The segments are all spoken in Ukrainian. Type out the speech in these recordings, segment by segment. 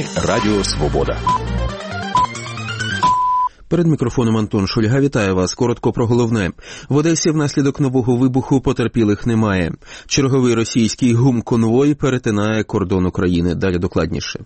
Радіо Свобода. Перед мікрофоном Антон Шульга. Вітаю вас. Коротко про головне. В Одесі внаслідок нового вибуху потерпілих немає. Черговий російський гумконвой перетинає кордон України. Далі докладніше.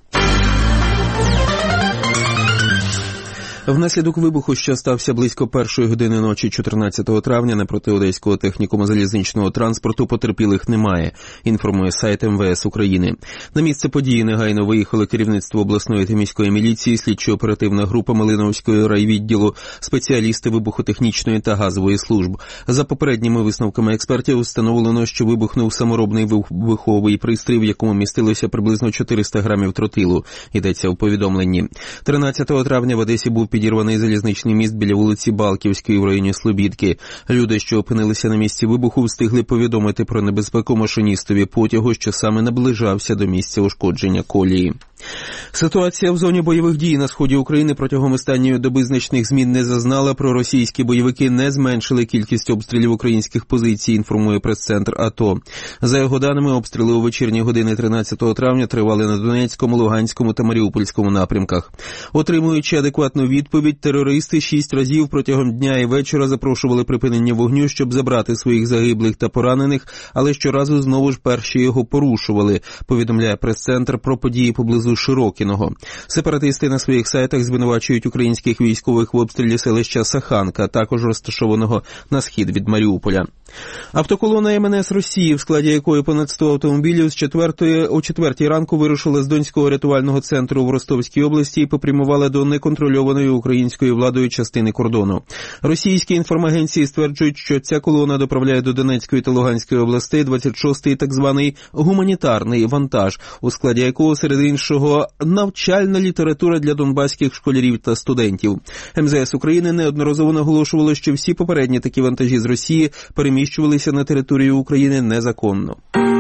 Внаслідок вибуху, що стався близько 1 години ночі 14 травня напроти Одеського технікуму залізничного транспорту, потерпілих немає, інформує сайт МВС України. На місце події негайно виїхало керівництво обласної та міської міліції, слідчо-оперативна група Малиновського райвідділу, спеціалісти вибухотехнічної та газової служб. За попередніми висновками експертів встановлено, що вибухнув саморобний вибуховий пристрій, в якому містилося приблизно 400 грамів тротилу, йдеться у повідомленні. 13 травня в Одесі був підірваний залізничний міст біля вулиці Балківської в районі Слобідки. Люди, що опинилися на місці вибуху, встигли повідомити про небезпеку машиністові потягу, що саме наближався до місця ушкодження колії. Ситуація в зоні бойових дій на сході України протягом останньої доби значних змін не зазнала. Проросійські бойовики не зменшили кількість обстрілів українських позицій, інформує прес-центр АТО. За його даними, обстріли у вечірні години 13 травня тривали на Донецькому, Луганському та Маріупольському напрямках. Отримуючи адекватну відповідь, терористи 6 разів протягом дня і вечора запрошували припинення вогню, щоб забрати своїх загиблих та поранених, але щоразу знову ж перші його порушували, повідомляє прес-центр про події поблизу Широкіного. Сепаратисти на своїх сайтах звинувачують українських військових в обстрілі селища Саханка, також розташованого на схід від Маріуполя. Автоколона МНС Росії, в складі якої понад 100 автомобілів, о 4 ранку вирушила з Донського рятувального центру в Ростовській області і попрямувала до неконтрольованої українською владою частини кордону. Російські інформагенції стверджують, що ця колона доправляє до Донецької та Луганської областей 26-й так званий гуманітарний вантаж, у складі якого, серед іншого, навчальна література для донбаських школярів та студентів. МЗС України неодноразово наголошувало, що всі попередні такі вантажі з Росії переміщувалися на територію України незаконно.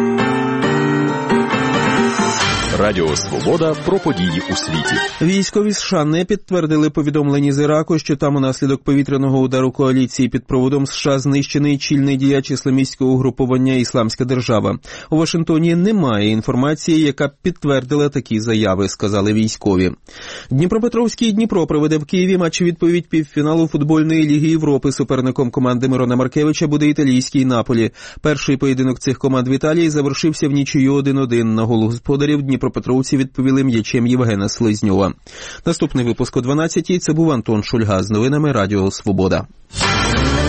Радіо Свобода про події у світі. Військові США не підтвердили повідомлення з Іраку, що там унаслідок повітряного удару коаліції під проводом США знищений чільний діяч ісламістського угруповання «Ісламська держава». У Вашингтоні немає інформації, яка б підтвердила такі заяви, сказали військові. Дніпропетровський Дніпро проведе в Києві матч-відповідь півфіналу футбольної Ліги Європи. Суперником команди Мирона Маркевича буде італійський Наполі. Перший поєдинок цих команд в Італії завершився в нічию 1-1. На гол господарів дніпропетровці відповіли м'ячем Євгена Слизньова. Наступний випуск о 12-й. Це був Антон Шульга з новинами Радіо Свобода.